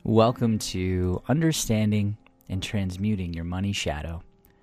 Welcome to Understanding and Transmuting Your Money Shadow.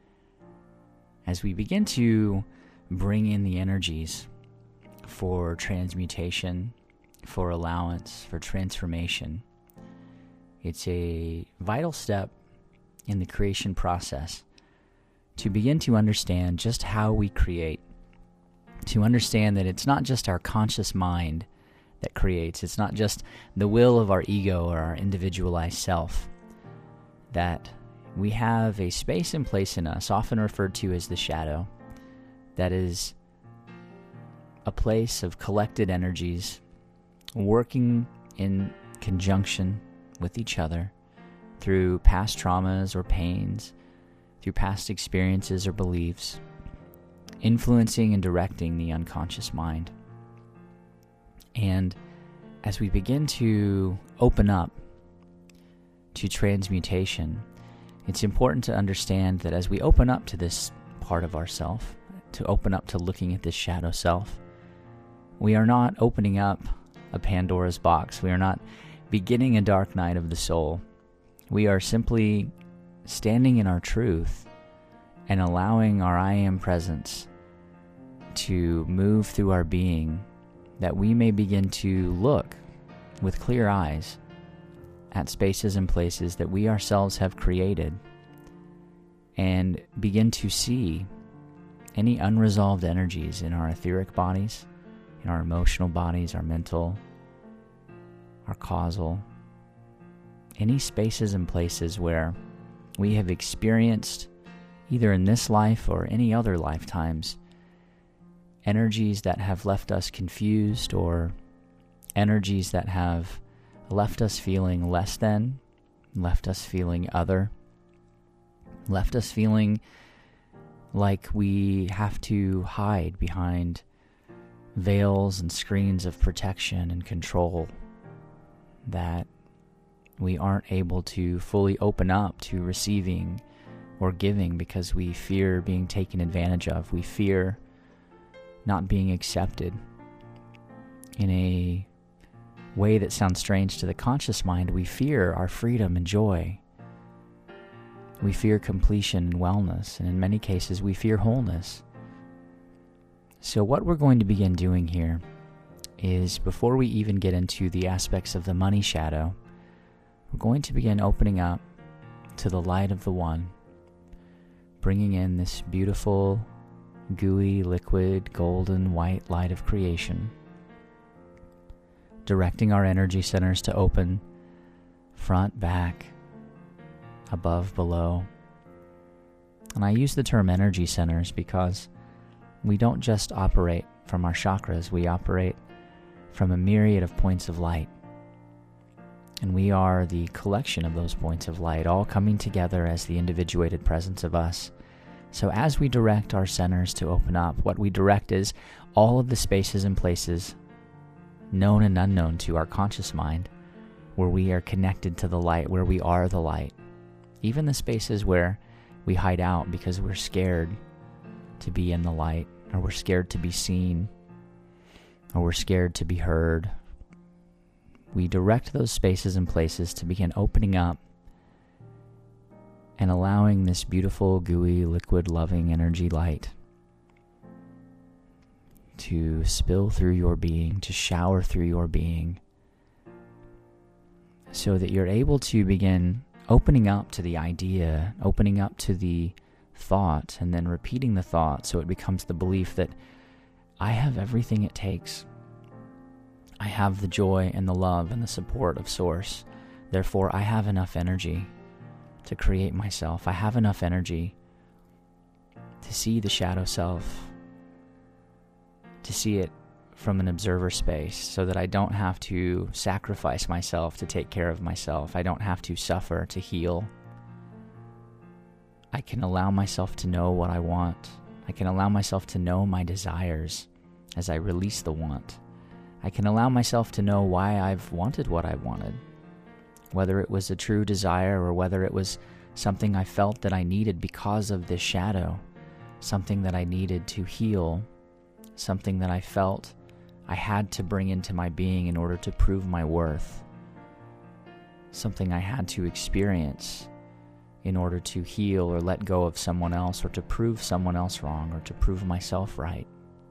As we begin to bring in the energies for transmutation, for allowance, for transformation, it's a vital step in the creation process to begin to understand just how we create, to understand that it's not just our conscious mind that creates. It's not just the will of our ego or our individualized self. That we have a space and place in us, often referred to as the shadow, that is a place of collected energies working in conjunction with each other through past traumas or pains, through past experiences or beliefs, influencing and directing the unconscious mind. And as we begin to open up to transmutation, it's important to understand that as we open up to this part of ourself, to open up to looking at this shadow self, we are not opening up a Pandora's box. We are not beginning a dark night of the soul. We are simply standing in our truth and allowing our I Am presence to move through our being, that we may begin to look with clear eyes at spaces and places that we ourselves have created and begin to see any unresolved energies in our etheric bodies, in our emotional bodies, our mental, our causal, any spaces and places where we have experienced, either in this life or any other lifetimes, energies that have left us confused, or energies that have left us feeling less than, left us feeling other, left us feeling like we have to hide behind veils and screens of protection and control, that we aren't able to fully open up to receiving or giving because we fear being taken advantage of. We fear not being accepted in a way that sounds strange to the conscious mind. We fear our freedom and joy. We fear completion and wellness, and in many cases we fear wholeness. So what we're going to begin doing here is, before we even get into the aspects of the money shadow, we're going to begin opening up to the light of the One, bringing in this beautiful, gooey, liquid, golden, white light of creation, directing our energy centers to open front, back, above, below. And I use the term energy centers because we don't just operate from our chakras, we operate from a myriad of points of light. And we are the collection of those points of light, all coming together as the individuated presence of us. So as we direct our centers to open up, what we direct is all of the spaces and places, known and unknown to our conscious mind, where we are connected to the light, where we are the light. Even the spaces where we hide out because we're scared to be in the light, or we're scared to be seen, or we're scared to be heard. We direct those spaces and places to begin opening up and allowing this beautiful, gooey, liquid, loving energy light to spill through your being, to shower through your being, so that you're able to begin opening up to the idea, opening up to the thought, and then repeating the thought so it becomes the belief that I have everything it takes. I have the joy and the love and the support of Source. Therefore, I have enough energy to create myself. I have enough energy to see the shadow self, to see it from an observer space, so that I don't have to sacrifice myself to take care of myself. I don't have to suffer to heal. I can allow myself to know what I want. I can allow myself to know my desires as I release the want. I can allow myself to know why I've wanted what I wanted, whether it was a true desire or whether it was something I felt that I needed because of this shadow, something that I needed to heal, something that I felt I had to bring into my being in order to prove my worth. something I had to experience in order to heal or let go of someone else, or to prove someone else wrong, or to prove myself right.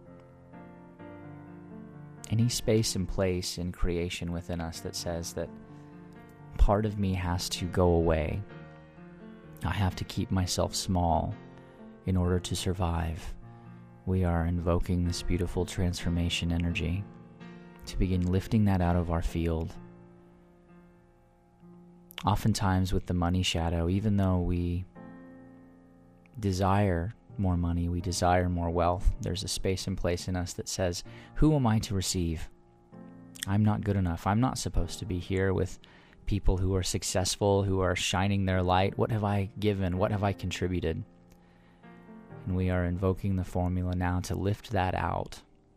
Any space and place in creation within us that says that part of me has to go away, I have to keep myself small in order to survive, we are invoking this beautiful transformation energy to begin lifting that out of our field. Oftentimes with the money shadow, even though we desire more money, we desire more wealth, there's a space and place in us that says, who am I to receive? I'm not good enough. I'm not supposed to be here with people who are successful, who are shining their light. What have I given? What have I contributed? And we are invoking the formula now to lift that out.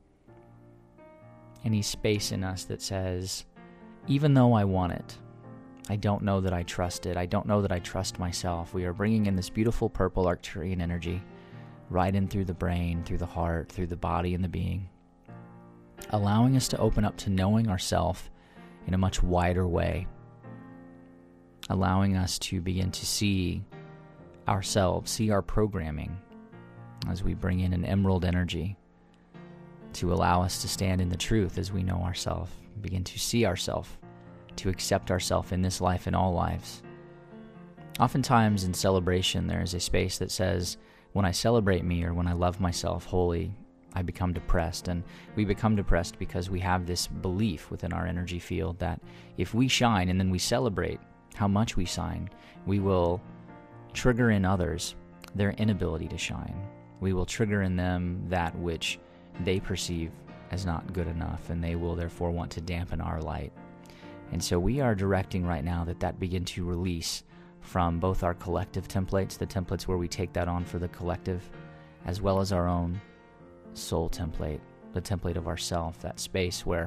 Any space in us that says, even though I want it, I don't know that I trust it. I don't know that I trust myself. We are bringing in this beautiful purple Arcturian energy right in through the brain, through the heart, through the body and the being, allowing us to open up to knowing ourselves in a much wider way, allowing us to begin to see ourselves, see our programming as we bring in an emerald energy to allow us to stand in the truth as we know ourselves, begin to see ourselves, to accept ourselves in this life and all lives. Oftentimes in celebration, there is a space that says, when I celebrate me or when I love myself wholly, I become depressed. And we become depressed because we have this belief within our energy field that if we shine and then we celebrate how much we shine, we will trigger in others their inability to shine. We will trigger in them that which they perceive as not good enough, and they will therefore want to dampen our light. And so we are directing right now that begin to release from both our collective templates, the templates where we take that on for the collective, as well as our own soul template, the template of ourself, that space where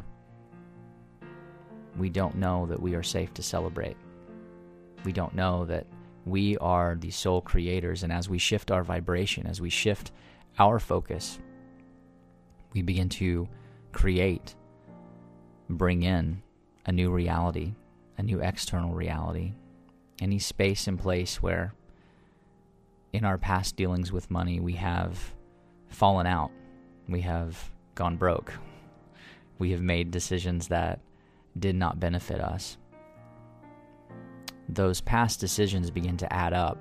we don't know that we are safe to celebrate. We don't know that we are the soul creators, and as we shift our vibration, as we shift our focus, we begin to create, bring in a new reality, a new external reality. Any space and place where in our past dealings with money we have fallen out, we have gone broke, we have made decisions that did not benefit us. Those past decisions begin to add up.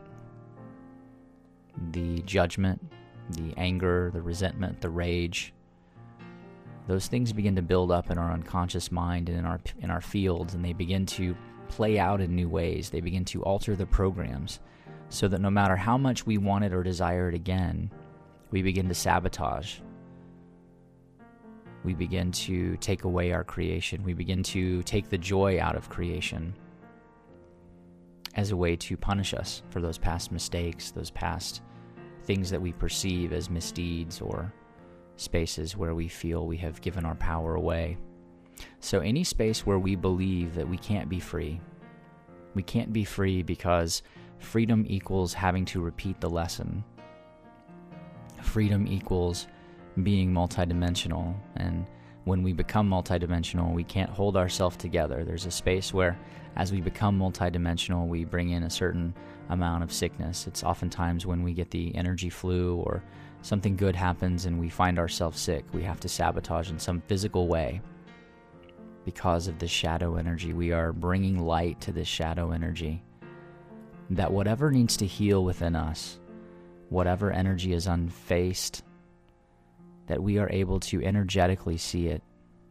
The judgment, the anger, the resentment, the rage, those things begin to build up in our unconscious mind and in our fields, and they begin to play out in new ways. They begin to alter the programs so that no matter how much we want it or desire it again, we begin to sabotage. We begin to take away our creation. We begin to take the joy out of creation as a way to punish us for those past mistakes, those past things that we perceive as misdeeds or spaces where we feel we have given our power away. So any space where we believe that we can't be free, we can't be free because freedom equals having to repeat the lesson. Freedom equals being multidimensional, and when we become multidimensional, we can't hold ourselves together. There's a space where as we become multidimensional, we bring in a certain amount of sickness. It's oftentimes when we get the energy flu or something good happens and we find ourselves sick, we have to sabotage in some physical way. Because of this shadow energy, we are bringing light to this shadow energy. That whatever needs to heal within us, whatever energy is unfaced, that we are able to energetically see it.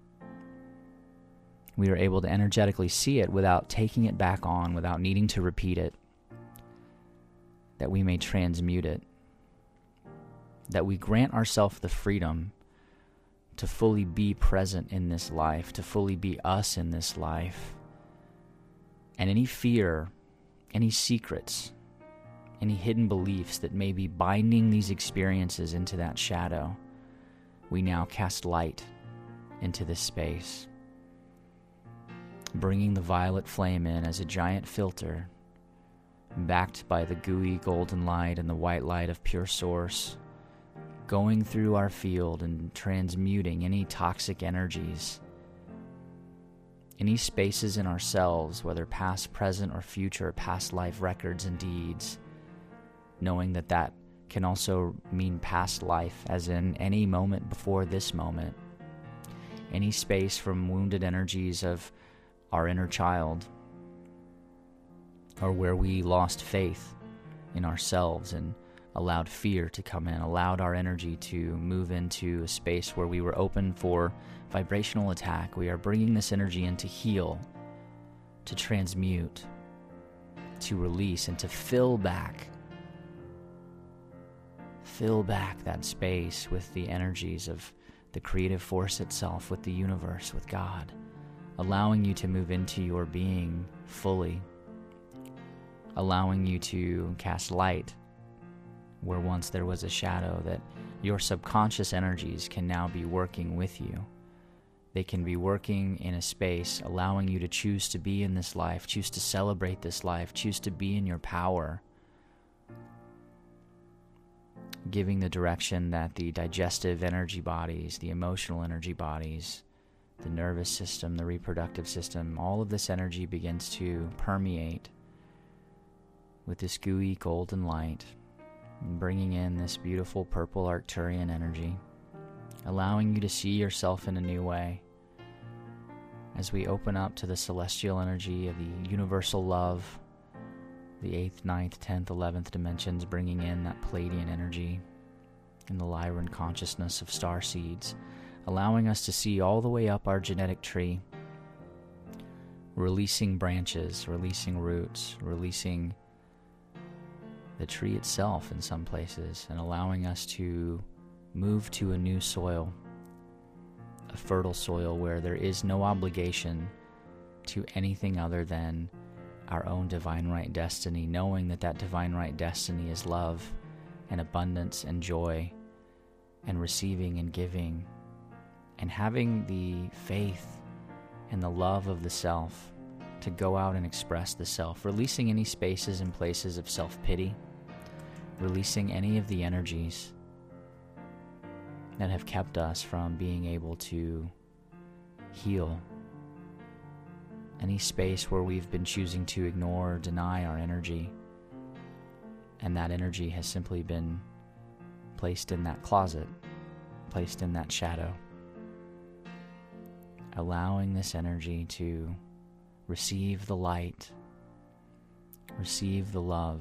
We are able to energetically see it without taking it back on, without needing to repeat it. That we may transmute it. That we grant ourselves the freedom to fully be present in this life, to fully be us in this life. And any fear, any secrets, any hidden beliefs that may be binding these experiences into that shadow, we now cast light into this space, bringing the violet flame in as a giant filter, backed by the gooey golden light and the white light of pure source, going through our field and transmuting any toxic energies any spaces in ourselves, whether past, present, or future, past life records and deeds, knowing that that can also mean past life, as in any moment before this moment, any space from wounded energies of our inner child, or where we lost faith in ourselves and allowed fear to come in, allowed our energy to move into a space where we were open for vibrational attack. We are bringing this energy in to heal, to transmute, to release, and to fill back that space with the energies of the creative force itself, with the universe, with God, allowing you to move into your being fully, allowing you to cast light where once there was a shadow, that your subconscious energies can now be working with you. They can be working in a space, allowing you to choose to be in this life, choose to celebrate this life, choose to be in your power, giving the direction that the digestive energy bodies, the emotional energy bodies, the nervous system, the reproductive system, all of this energy begins to permeate with this gooey golden light, bringing in this beautiful purple Arcturian energy, allowing you to see yourself in a new way. As we open up to the celestial energy of the universal love, the 8th, 9th, 10th, 11th dimensions, bringing in that Pleiadian energy and the Lyran consciousness of star seeds, allowing us to see all the way up our genetic tree, releasing branches, releasing roots, releasing the tree itself in some places, and allowing us to move to a new soil, a fertile soil where there is no obligation to anything other than our own divine right destiny, knowing that that divine right destiny is love and abundance and joy and receiving and giving, and having the faith and the love of the self to go out and express the self, releasing any spaces and places of self-pity, releasing any of the energies that have kept us from being able to heal, any space where we've been choosing to ignore or deny our energy, and that energy has simply been placed in that closet, placed in that shadow. Allowing this energy to receive the light, receive the love.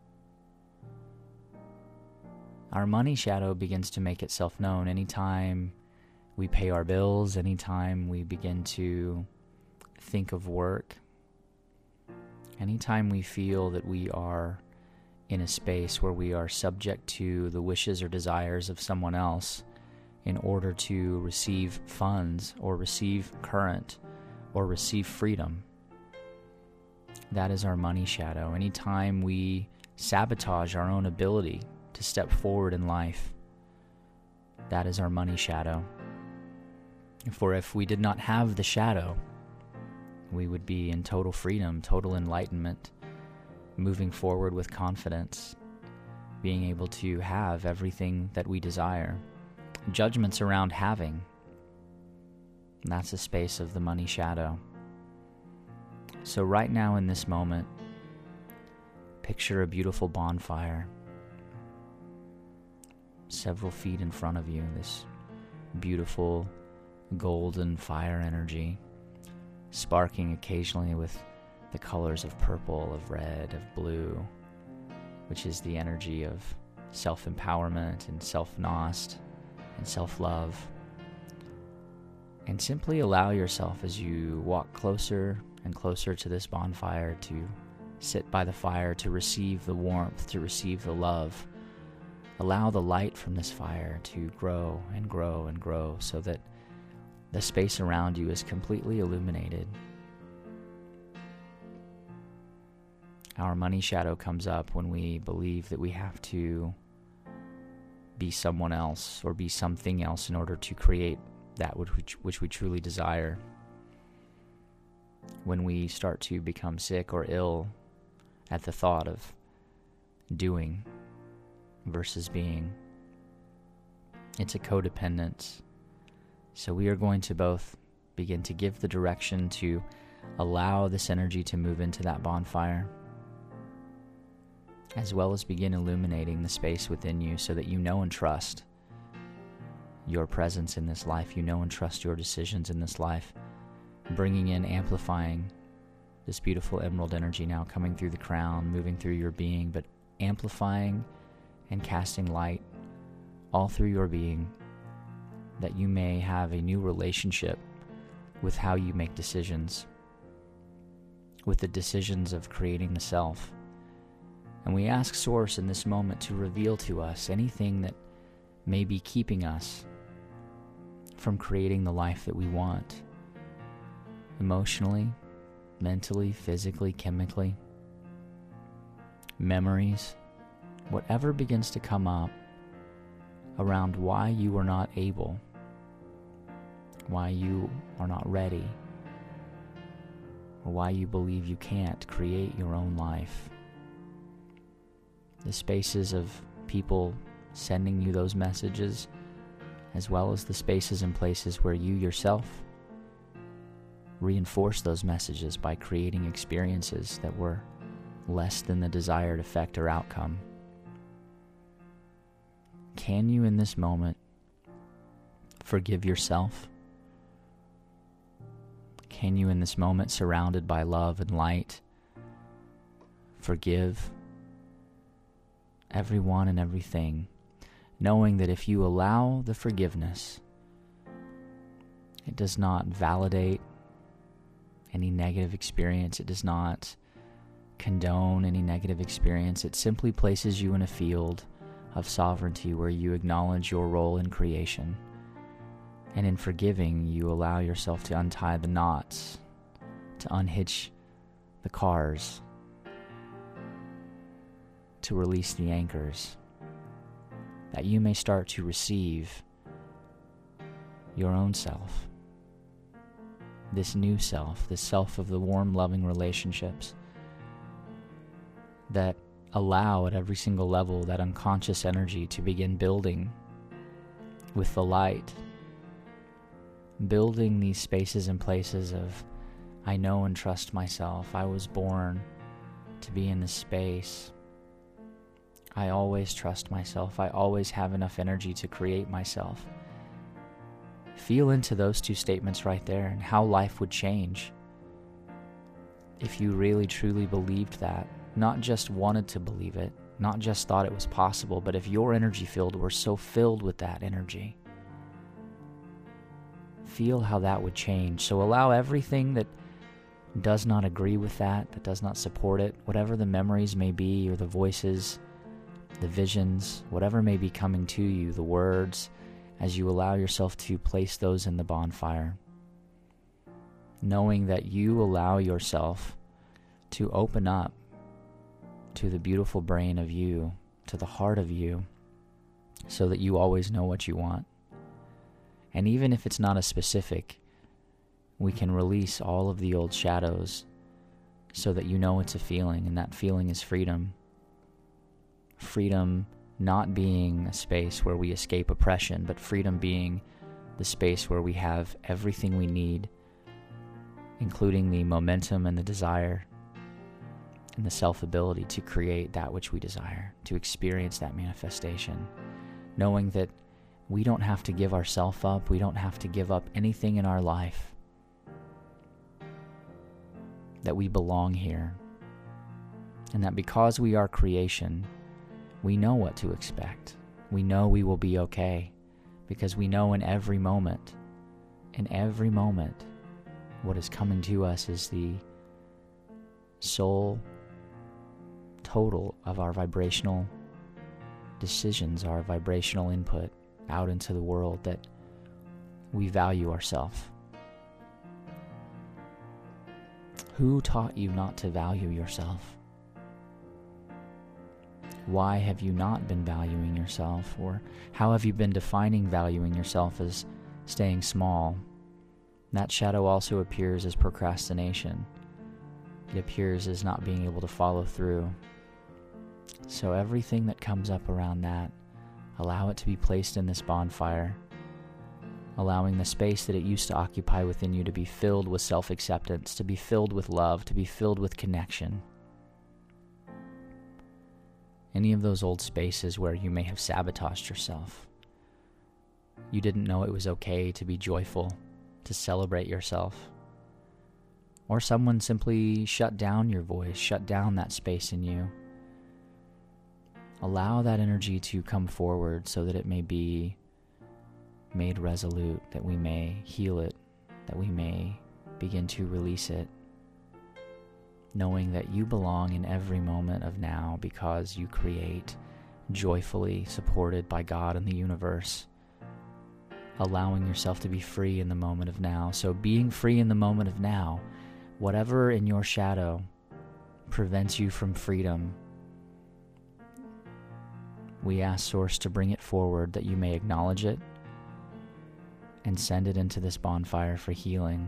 Our money shadow begins to make itself known anytime we pay our bills, anytime we begin to think of work, anytime we feel that we are in a space where we are subject to the wishes or desires of someone else in order to receive funds or receive current or receive freedom. That is our money shadow. Anytime we sabotage our own ability to step forward in life, that is our money shadow. For if we did not have the shadow, we would be in total freedom, total enlightenment, moving forward with confidence, being able to have everything that we desire. Judgments around having, that's a space of the money shadow. So right now in this moment, picture a beautiful bonfire several feet in front of you, this beautiful golden fire energy, sparking occasionally with the colors of purple, of red, of blue, which is the energy of self-empowerment and self-nost and self-love. And simply allow yourself, as you walk closer and closer to this bonfire, to sit by the fire, to receive the warmth, to receive the love. Allow the light from this fire to grow and grow and grow so that the space around you is completely illuminated. Our money shadow comes up when we believe that we have to be someone else or be something else in order to create that which we truly desire. When we start to become sick or ill at the thought of doing versus being, it's a codependence. So we are going to both begin to give the direction to allow this energy to move into that bonfire, as well as begin illuminating the space within you so that you know and trust your presence in this life, you know and trust your decisions in this life, bringing in, amplifying this beautiful emerald energy now coming through the crown, moving through your being, but amplifying and casting light all through your being, that you may have a new relationship with how you make decisions, with the decisions of creating the self. And we ask Source in this moment to reveal to us anything that may be keeping us from creating the life that we want, emotionally, mentally, physically, chemically, memories, whatever begins to come up around why you are not able, why you are not ready, or why you believe you can't create your own life. The spaces of people sending you those messages, as well as the spaces and places where you yourself reinforce those messages by creating experiences that were less than the desired effect or outcome. Can you in this moment forgive yourself? Can you in this moment, surrounded by love and light, forgive everyone and everything, knowing that if you allow the forgiveness, it does not validate any negative experience, it does not condone any negative experience, it simply places you in a field of sovereignty where you acknowledge your role in creation. And in forgiving, you allow yourself to untie the knots, to unhitch the cars, to release the anchors, that you may start to receive your own self, this new self, this self of the warm, loving relationships that allow at every single level that unconscious energy to begin building with the light, building these spaces and places of, I know and trust myself, I was born to be in this space, I always trust myself, I always have enough energy to create myself. Feel into those two statements right there and how life would change if you really truly believed that, not just wanted to believe it, not just thought it was possible, but if your energy field were so filled with that energy. Feel how that would change. So allow everything that does not agree with that does not support it, whatever the memories may be or the voices, the visions, whatever may be coming to you, the words, as you allow yourself to place those in the bonfire, knowing that you allow yourself to open up to the beautiful brain of you, to the heart of you, so that you always know what you want. And even if it's not a specific, we can release all of the old shadows so that you know it's a feeling, and that feeling is freedom. Freedom not being a space where we escape oppression, but freedom being the space where we have everything we need, including the momentum and the desire and the self-ability to create that which we desire, to experience that manifestation, knowing that we don't have to give ourselves up, we don't have to give up anything in our life, that we belong here, and that because we are creation, we know what to expect. We know we will be okay, because we know in every moment, what is coming to us is the soul total of our vibrational decisions, our vibrational input out into the world, that we value ourselves. Who taught you not to value yourself? Why have you not been valuing yourself? Or how have you been defining valuing yourself as staying small? That shadow also appears as procrastination. It appears as not being able to follow through. So everything that comes up around that, allow it to be placed in this bonfire, allowing the space that it used to occupy within you to be filled with self-acceptance, to be filled with love, to be filled with connection. Any of those old spaces where you may have sabotaged yourself. You didn't know it was okay to be joyful, to celebrate yourself. Or someone simply shut down your voice, shut down that space in you. Allow that energy to come forward so that it may be made resolute, that we may heal it, that we may begin to release it, knowing that you belong in every moment of now because you create joyfully, supported by God and the universe, allowing yourself to be free in the moment of now. So being free in the moment of now, whatever in your shadow prevents you from freedom, we ask Source to bring it forward that you may acknowledge it and send it into this bonfire for healing.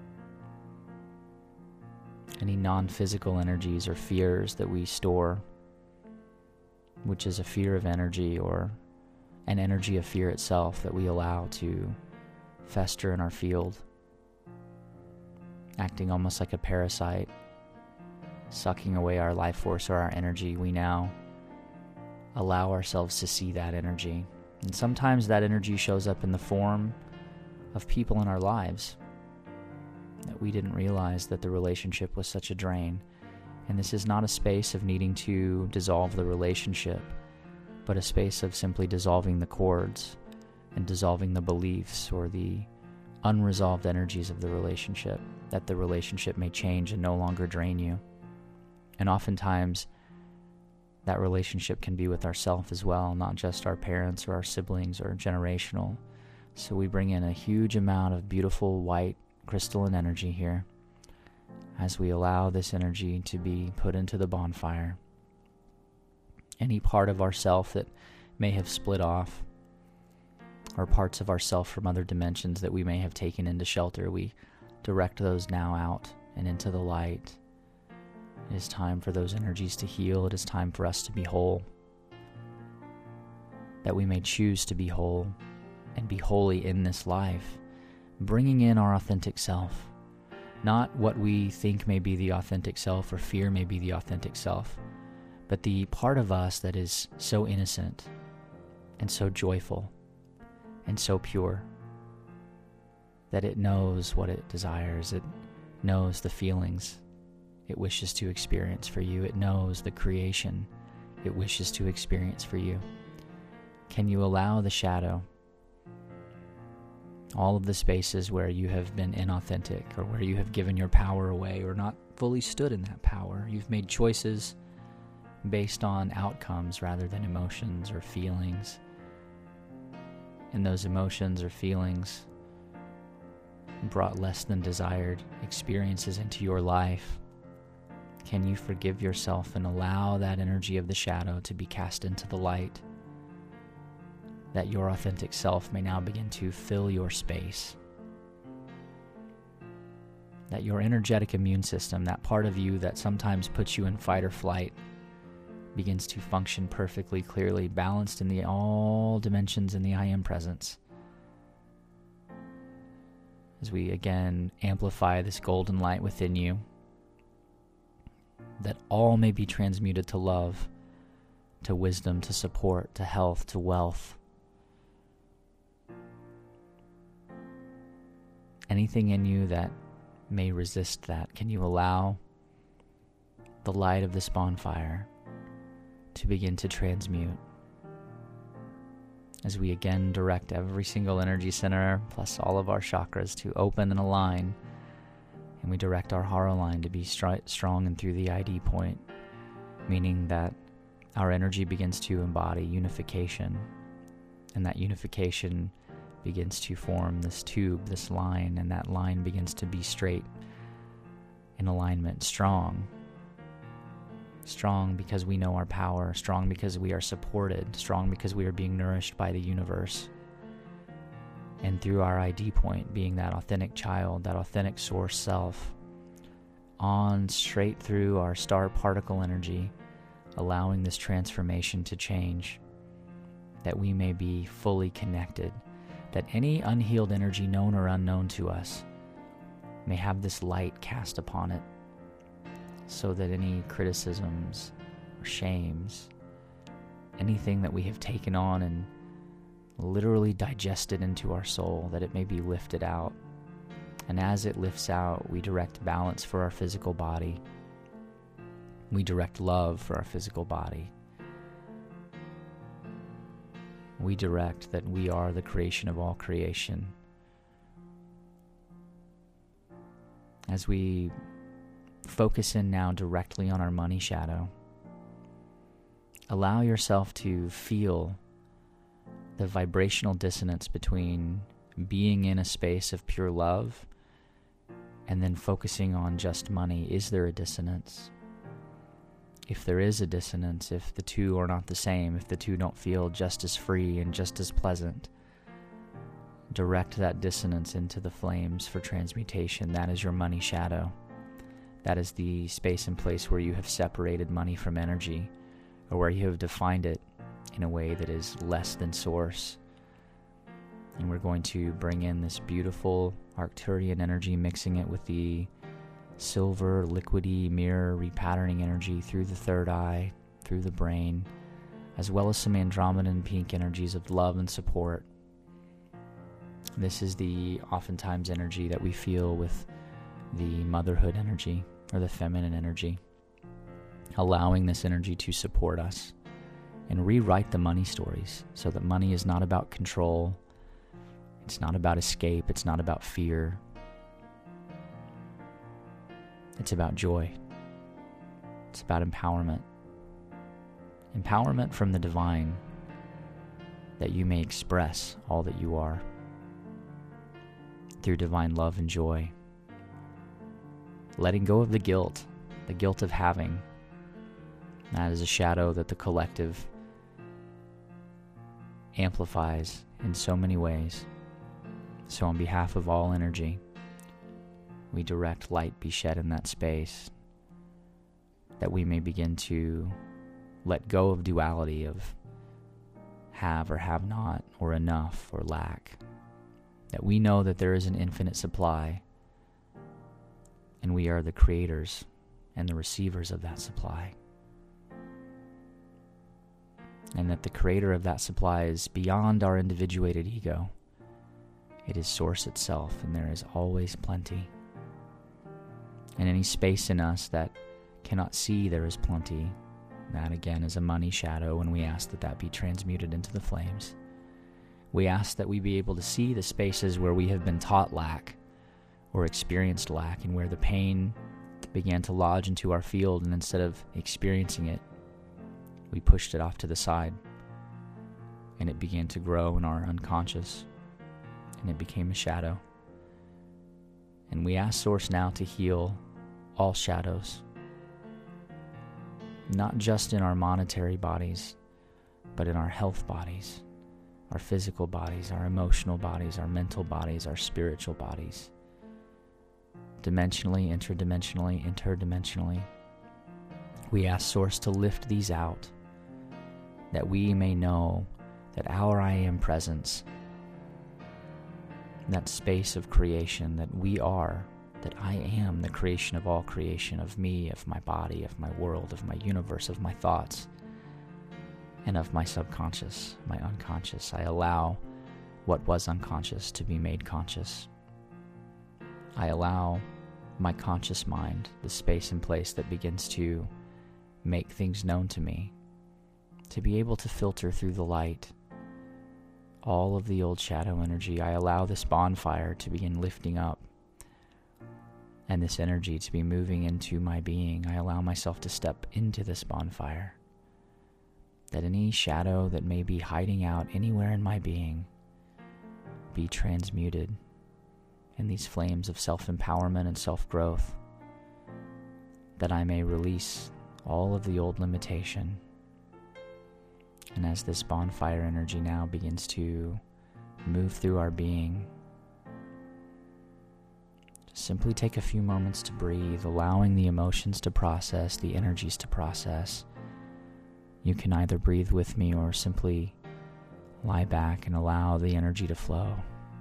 Any non-physical energies or fears that we store, which is a fear of energy or an energy of fear itself that we allow to fester in our field, acting almost like a parasite, sucking away our life force or our energy, we now allow ourselves to see that energy. And sometimes that energy shows up in the form of people in our lives that we didn't realize that the relationship was such a drain. And this is not a space of needing to dissolve the relationship, but a space of simply dissolving the cords and dissolving the beliefs or the unresolved energies of the relationship, that the relationship may change and no longer drain you. And oftentimes, that relationship can be with ourselves as well, not just our parents or our siblings or generational. So we bring in a huge amount of beautiful white crystalline energy here as we allow this energy to be put into the bonfire. Any part of ourself that may have split off, or parts of ourself from other dimensions that we may have taken into shelter, we direct those now out and into the light. It is time for those energies to heal. It is time for us to be whole, that we may choose to be whole and be holy in this life, bringing in our authentic self, not what we think may be the authentic self or fear may be the authentic self, but the part of us that is so innocent and so joyful and so pure that it knows what it desires. It knows the feelings it wishes to experience for you. It knows the creation it wishes to experience for you. Can you allow the shadow, all of the spaces where you have been inauthentic or where you have given your power away or not fully stood in that power? You've made choices based on outcomes rather than emotions or feelings. And those emotions or feelings brought less than desired experiences into your life. Can you forgive yourself and allow that energy of the shadow to be cast into the light, that your authentic self may now begin to fill your space, that your energetic immune system, that part of you that sometimes puts you in fight or flight, begins to function perfectly, clearly, balanced in the all dimensions in the I Am presence. As we again amplify this golden light within you, that all may be transmuted to love, to wisdom, to support, to health, to wealth. Anything in you that may resist that, can you allow the light of this bonfire to begin to transmute? As we again direct every single energy center plus all of our chakras to open and align, and we direct our Hara line to be strong and through the ID point, meaning that our energy begins to embody unification, and that unification begins to form this tube, this line, and that line begins to be straight in alignment, strong because we know our power, strong because we are supported, strong because we are being nourished by the universe. And through our ID point, being that authentic child, that authentic source self, on straight through our star particle energy, allowing this transformation to change, that we may be fully connected, that any unhealed energy, known or unknown to us, may have this light cast upon it, so that any criticisms or shames, anything that we have taken on and literally digested into our soul, that it may be lifted out. And as it lifts out, we direct balance for our physical body. We direct love for our physical body. We direct that we are the creation of all creation. As we focus in now directly on our money shadow, allow yourself to feel the vibrational dissonance between being in a space of pure love and then focusing on just money. Is there a dissonance? If there is a dissonance, if the two are not the same, if the two don't feel just as free and just as pleasant, direct that dissonance into the flames for transmutation. That is your money shadow. That is the space and place where you have separated money from energy, or where you have defined it in a way that is less than source. And we're going to bring in this beautiful Arcturian energy, mixing it with the silver, liquidy, mirror, repatterning energy through the third eye, through the brain, as well as some Andromedan pink energies of love and support. This is the oftentimes energy that we feel with the motherhood energy or the feminine energy, allowing this energy to support us and rewrite the money stories so that money is not about control. It's not about escape. It's not about fear. It's about joy. It's about empowerment. Empowerment from the divine, that you may express all that you are through divine love and joy. Letting go of the guilt of having. That is a shadow that the collective amplifies in so many ways. So on behalf of all energy, we direct light be shed in that space, that we may begin to let go of duality of have or have not, or enough or lack. That we know that there is an infinite supply, and we are the creators and the receivers of that supply. And that the creator of that supply is beyond our individuated ego. It is source itself, and there is always plenty. And any space in us that cannot see there is plenty, that again is a money shadow, and we ask that that be transmuted into the flames. We ask that we be able to see the spaces where we have been taught lack or experienced lack, and where the pain began to lodge into our field, and instead of experiencing it, we pushed it off to the side, and it began to grow in our unconscious, and it became a shadow. And we ask Source now to heal all shadows, not just in our monetary bodies, but in our health bodies, our physical bodies, our emotional bodies, our mental bodies, our spiritual bodies. Dimensionally, interdimensionally. We ask Source to lift these out, that we may know that our I Am presence, that space of creation, that we are, that I am the creation of all creation, of me, of my body, of my world, of my universe, of my thoughts, and of my subconscious, my unconscious. I allow what was unconscious to be made conscious. I allow my conscious mind, the space and place that begins to make things known to me, to be able to filter through the light all of the old shadow energy. I allow this bonfire to begin lifting up, and this energy to be moving into my being. I allow myself to step into this bonfire, that any shadow that may be hiding out anywhere in my being be transmuted in these flames of self-empowerment and self-growth, that I may release all of the old limitation. And as this bonfire energy now begins to move through our being, just simply take a few moments to breathe, allowing the emotions to process, the energies to process. You can either breathe with me or simply lie back and allow the energy to flow.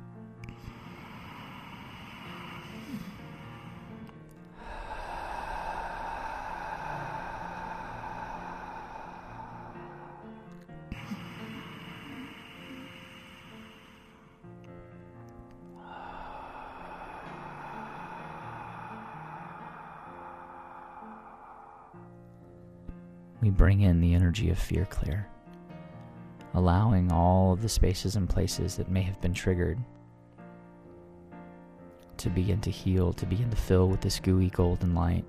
We bring in the energy of fear clear, allowing all of the spaces and places that may have been triggered to begin to heal, to begin to fill with this gooey golden light.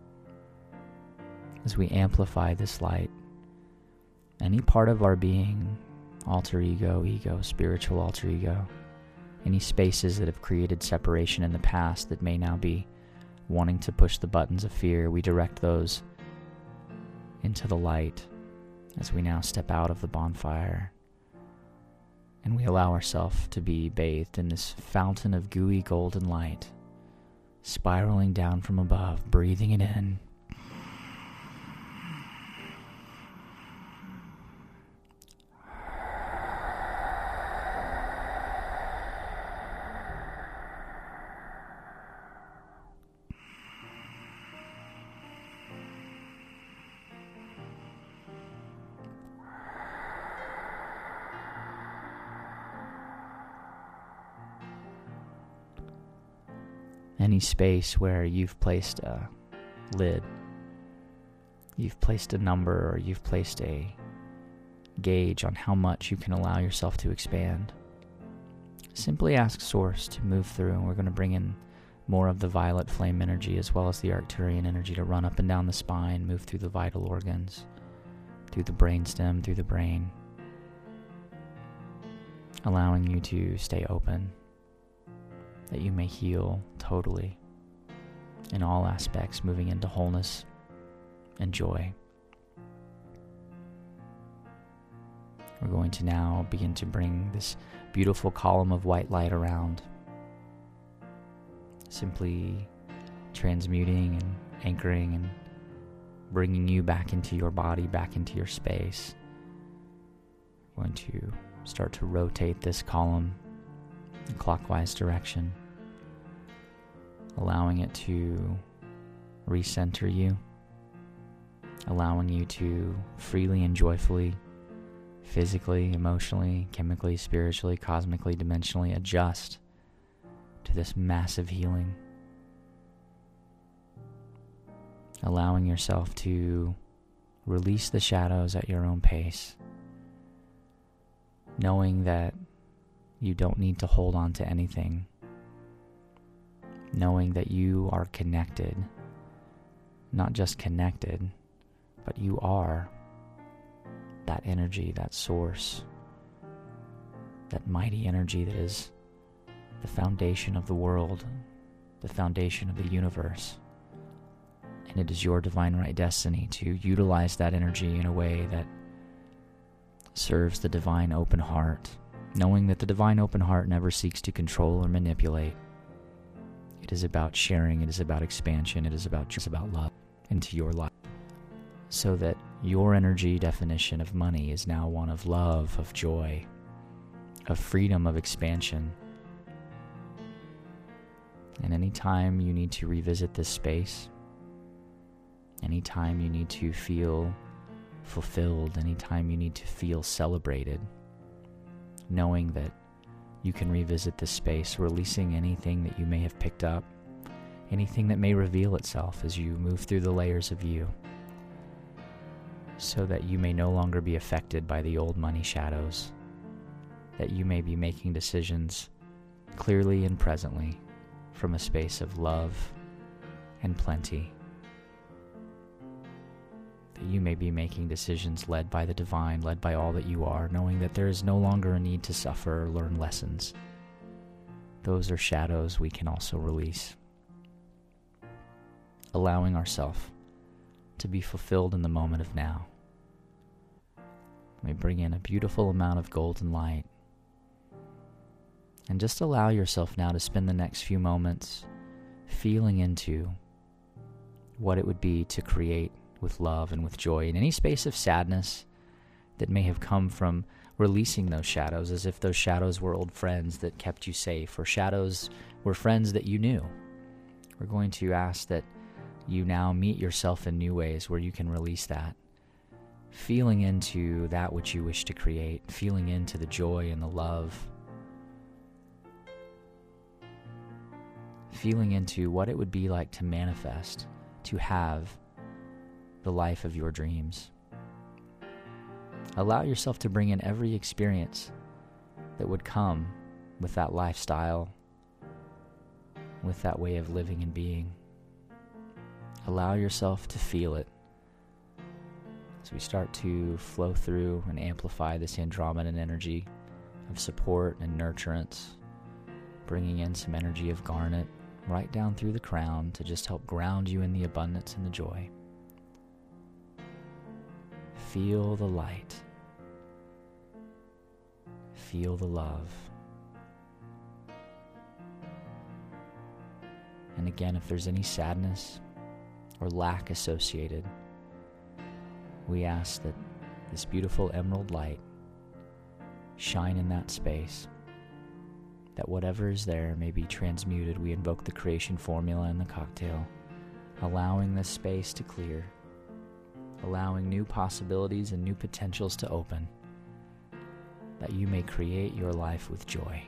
As we amplify this light, any part of our being, alter ego, spiritual alter ego, any spaces that have created separation in the past that may now be wanting to push the buttons of fear, we direct those into the light as we now step out of the bonfire and we allow ourselves to be bathed in this fountain of gooey golden light, spiraling down from above, breathing it in. Any space where you've placed a lid, you've placed a number, or you've placed a gauge on how much you can allow yourself to expand, simply ask Source to move through, and we're going to bring in more of the violet flame energy as well as the Arcturian energy to run up and down the spine, move through the vital organs, through the brainstem, through the brain, allowing you to stay open, that you may heal totally in all aspects, moving into wholeness and joy. We're going to now begin to bring this beautiful column of white light around, simply transmuting and anchoring and bringing you back into your body, back into your space. We're going to start to rotate this column in clockwise direction, allowing it to recenter you, allowing you to freely and joyfully, physically, emotionally, chemically, spiritually, cosmically, dimensionally adjust to this massive healing, allowing yourself to release the shadows at your own pace, knowing that you don't need to hold on to anything, knowing that you are connected, not just connected, but you are that energy, that source, that mighty energy that is the foundation of the world, the foundation of the universe. And it is your divine right destiny to utilize that energy in a way that serves the divine open heart, knowing that the divine open heart never seeks to control or manipulate. It is about sharing, it is about expansion, it is about love into your life. So that your energy definition of money is now one of love, of joy, of freedom, of expansion. And anytime you need to revisit this space, anytime you need to feel fulfilled, anytime you need to feel celebrated, knowing that you can revisit this space, releasing anything that you may have picked up, anything that may reveal itself as you move through the layers of you, so that you may no longer be affected by the old money shadows, that you may be making decisions clearly and presently from a space of love and plenty, that you may be making decisions led by the divine, led by all that you are, knowing that there is no longer a need to suffer or learn lessons. Those are shadows we can also release, allowing ourselves to be fulfilled in the moment of now. We bring in a beautiful amount of golden light, and just allow yourself now to spend the next few moments feeling into what it would be to create with love and with joy in any space of sadness that may have come from releasing those shadows as if those shadows were old friends that kept you safe, or shadows were friends that you knew. We're going to ask that you now meet yourself in new ways where you can release that, feeling into that which you wish to create, feeling into the joy and the love, feeling into what it would be like to manifest, to have the life of your dreams. Allow yourself to bring in every experience that would come with that lifestyle, with that way of living and being. Allow yourself to feel it as we start to flow through and amplify this Andromedan energy of support and nurturance, bringing in some energy of garnet right down through the crown to just help ground you in the abundance and the joy. Feel the light. Feel the love. And again, if there's any sadness or lack associated, we ask that this beautiful emerald light shine in that space, that whatever is there may be transmuted. We invoke the creation formula in the cocktail, allowing this space to clear, allowing new possibilities and new potentials to open, that you may create your life with joy.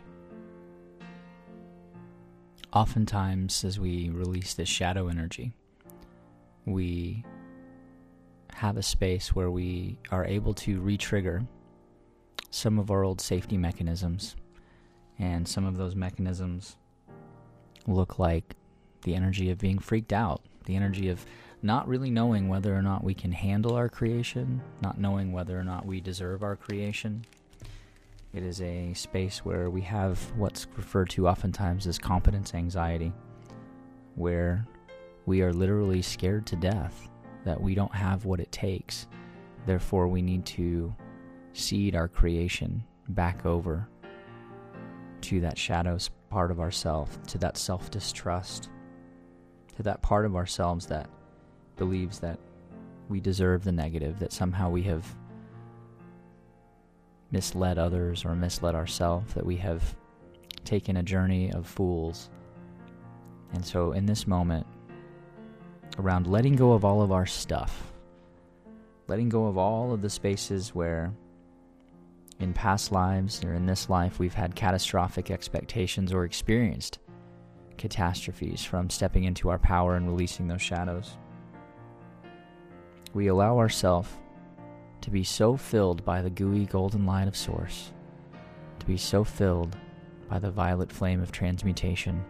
Oftentimes, as we release this shadow energy, we have a space where we are able to re-trigger some of our old safety mechanisms. And some of those mechanisms look like the energy of being freaked out, the energy of not really knowing whether or not we can handle our creation, not knowing whether or not we deserve our creation. It is a space where we have what's referred to oftentimes as competence anxiety, where we are literally scared to death that we don't have what it takes. Therefore, we need to cede our creation back over to that shadows part of ourself, to that self-distrust, to that part of ourselves that believes that we deserve the negative, that somehow we have misled others or misled ourselves, that we have taken a journey of fools. And so in this moment, around letting go of all of our stuff, letting go of all of the spaces where in past lives or in this life we've had catastrophic expectations or experienced catastrophes from stepping into our power and releasing those shadows. We allow ourselves to be so filled by the gooey golden light of Source, to be so filled by the violet flame of transmutation,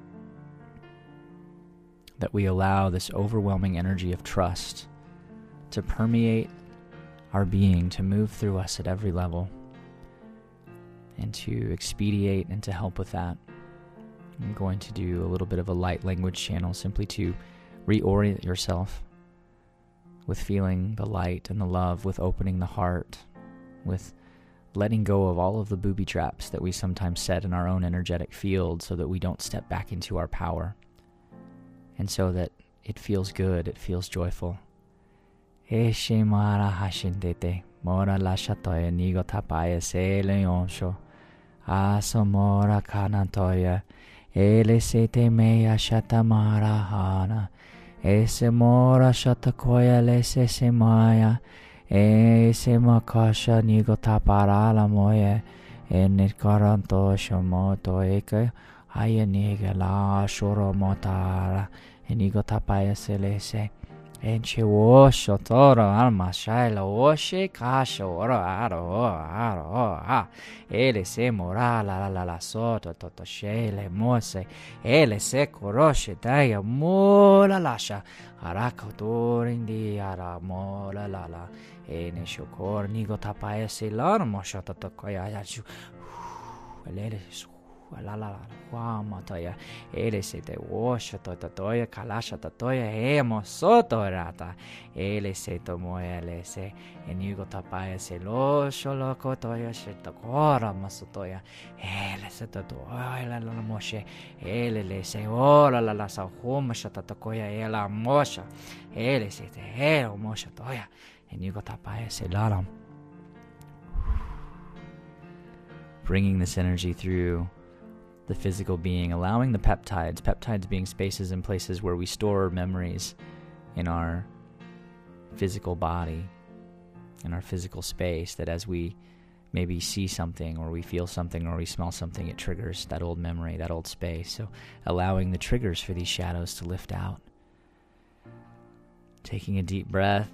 that we allow this overwhelming energy of trust to permeate our being, to move through us at every level, and to expedite and to help with that. I'm going to do a little bit of a light language channel simply to reorient yourself with feeling the light and the love, with opening the heart, with letting go of all of the booby traps that we sometimes set in our own energetic field so that we don't step back into our power, and so that it feels good, it feels joyful. Eshe mara hashindete, mora lashatoya nigo tapaya se leonsho, aso mora kanantoya, ele se te meya shatamara hana, ese mora shatakoya lese se maya, ese makasha nigo tapara la moye, enit karanto shomoto eke, haya niga la shoro motara, enigo tapaya se lese, enche wosho toro alma shaila woshe kasha oro aro ha ele se morala la soto toto shele mose ele se koroshe daya mola lasha haraka torindi ara mola la ene shokor nigo tapaya se larmo shota to koya yachu ele la mataya ele se te washa toya kalasha toya emo soto rata ele se to moele se enigo tapaya se lo sholo kotoya shita kora masotoya ele se to la moshe ele le se ora la sa homa shata toya ela mosha ele se te mosha toya enigo tapaya se laram bringing this energy through the physical being, allowing the peptides being spaces and places where we store memories in our physical body, in our physical space, that as we maybe see something or we feel something or we smell something, it triggers that old memory, that old space. So allowing the triggers for these shadows to lift out. Taking a deep breath.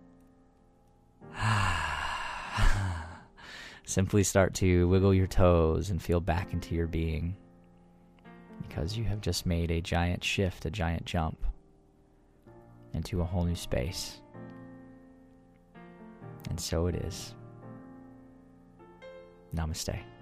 Simply start to wiggle your toes and feel back into your being, because you have just made a giant shift, a giant jump into a whole new space. And so it is. Namaste.